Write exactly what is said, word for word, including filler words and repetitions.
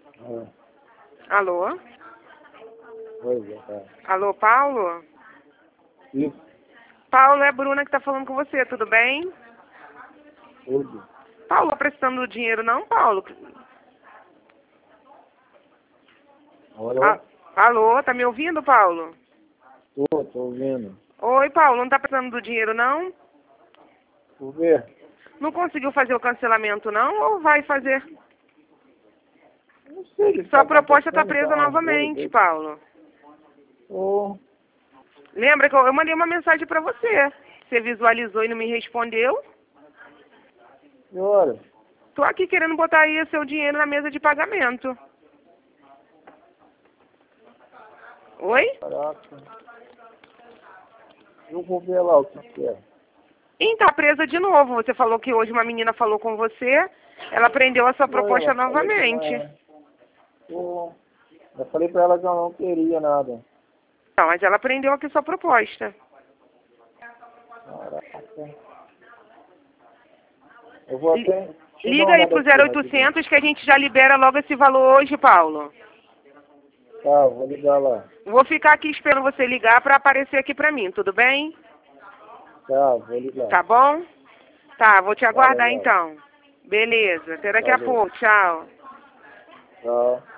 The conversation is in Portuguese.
Ah, Alô? pois é, tá. Alô, Paulo? Isso, Paulo, é a Bruna que tá falando com você, tudo bem? tudo. Paulo, precisando do dinheiro não, Paulo? Alô? A- Alô, tá me ouvindo, Paulo? Tô, tô ouvindo. Oi, Paulo, não tá precisando do dinheiro não? Por quê? Não conseguiu fazer o cancelamento não ou vai fazer? Não sei o que Sua tá proposta tá acontecendo, presa tá uma novamente, doida. Paulo. Ô, Lembra que eu, eu mandei uma mensagem pra você. Você visualizou e não me respondeu? que hora? Tô aqui querendo botar aí seu dinheiro na mesa de pagamento. Oi? Caraca. Eu vou ver lá o que que é. Ih, tá presa de novo. Você falou que hoje uma menina falou com você. Ela prendeu a sua Foi, proposta ela falou que não novamente. é. Ô, eu falei pra ela que eu não queria nada. Não, mas ela prendeu aqui sua proposta. Caraca. Eu vou Li- até... Deixa eu dar Liga uma aí olhada pro aqui zero rapidinho. oitocentos que a gente já libera logo esse valor hoje, Paulo. Tá, vou ligar lá. Vou ficar aqui esperando você ligar para aparecer aqui para mim, tudo bem? Tá, vou ligar. Tá bom? Tá, vou te Tá aguardar legal. então. Beleza, até daqui a Valeu. pouco, tchau. Tchau.